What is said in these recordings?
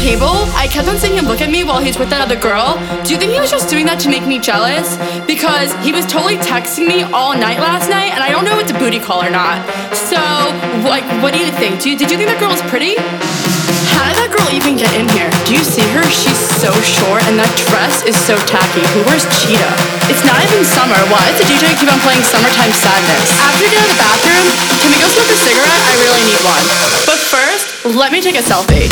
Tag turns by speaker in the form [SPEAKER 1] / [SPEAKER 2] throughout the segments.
[SPEAKER 1] table, I kept on seeing him look at me while he's with that other girl. Do you think he was just doing that to make me jealous? Because he was totally texting me all night last night, and I don't know if it's a booty call or not. So, like, what do you think? Did you think that girl was pretty? How did that girl even get in here? Do you see her? She's so short, and that dress is so tacky. Who wears cheetah? It's not even summer. Why does the DJ keep on playing Summertime Sadness? After we get out of the bathroom, can we go smoke a cigarette? I really need one. But first, let me take a selfie.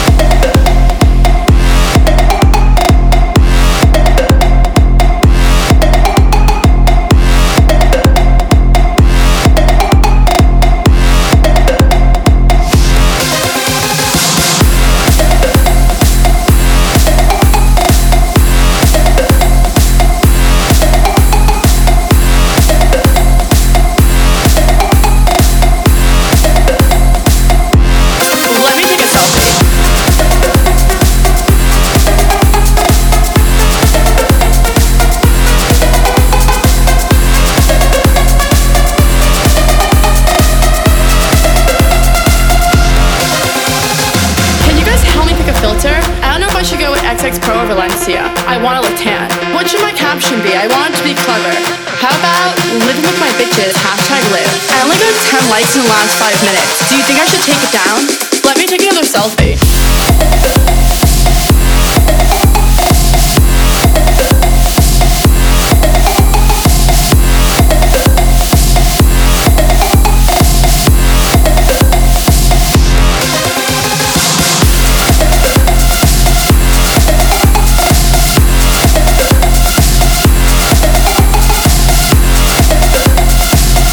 [SPEAKER 1] XX Pro or Valencia. I want to look tan. What should my caption be? I want it to be clever. How about living with my bitches, #live. I only got 10 likes in the last 5 minutes. Do you think I should take it down? Let me take another selfie.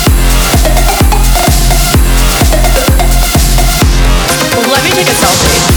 [SPEAKER 1] Let me take a selfie.